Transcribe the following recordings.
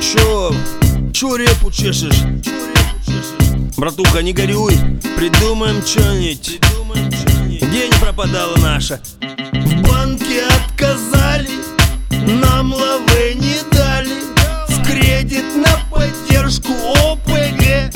Чё репу чешешь? Братуха, не горюй, придумаем чё-нибудь. Где не пропадала наша? В банке отказали, нам лавы не дали. В кредит на поддержку ОПГ.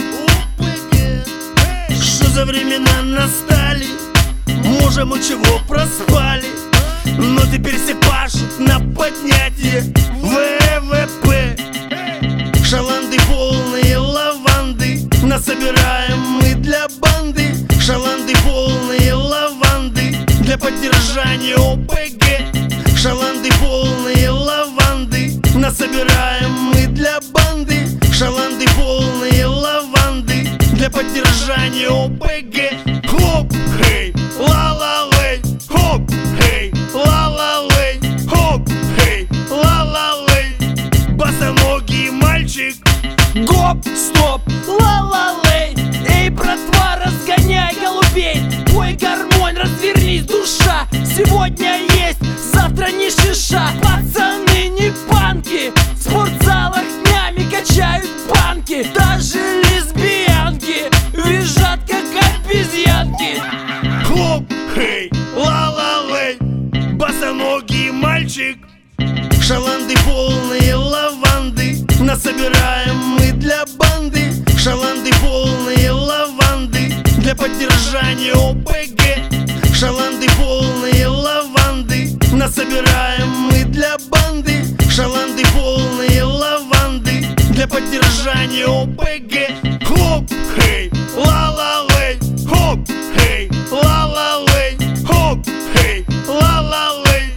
Что за времена настали? Может, мы чего проспали? Но теперь все пашут на поднятие ВВП. Шаланды полные лаванды насобираем мы для банды. Шаланды полные лаванды для поддержания ОПГ. Шаланды полные лаванды насобираем мы для банды. Шаланды полные лаванды для поддержания ОПГ. Хоп, хей, ла-ла-лей, хоп, хей, ла-ла-лей, хоп, хей, ла-ла-лей. Босоногий мальчик. Гоп, стоп, ла-ла-лей. Эй, братва, разгоняй голубей. Ой, гармонь, развернись, душа. Сегодня есть, завтра не шиша. Пацаны не панки, в спортзалах днями качают банки. Даже лесбиянки визжат, как обезьянки. Хоп, хей, ла-ла-лей. Босоногий мальчик. Шаланды полные лаванды насобираем мы для банды. Шаланды полные лаванды для поддержания ОПГ. Шаланды полные лаванды насобираем мы для банды. Шаланды полные лаванды для поддержания ОПГ. Хоп, хей, ла-ла-лей, хоп, хей, ла-ла-лей, хоп, хей, ла-ла-лей.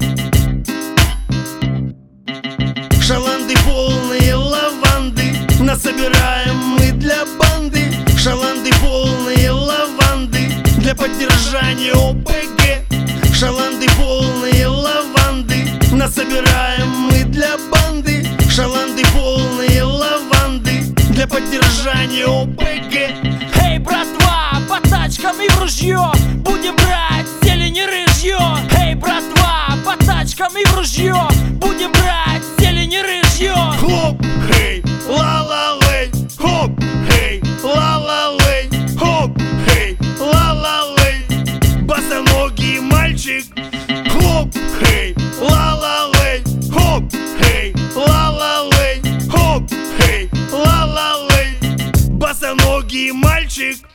Шаланды полные лаванды насобираем мы для банды. Шаланды полные лаванды для поддержания ОПГ. Шаланды полные лаванды насобираем мы для банды. Шаланды полные лаванды для поддержания ОПГ. Эй, братва, по тачкам и в ружье будем брать зелень и рыжье. Эй, братва, по тачкам и в ружье будем брать зелень и рыжье. Хоп, хей, ла-ла-лей, хоп, хей, ла-ла-лей, хоп, хей, ла-ла-лей. Босоногий мальчик. Хоп, хей, ла-ла-лей, хоп, хей, ла-ла-лей, хоп, хей, ла-ла-лей. Босоногий мальчик.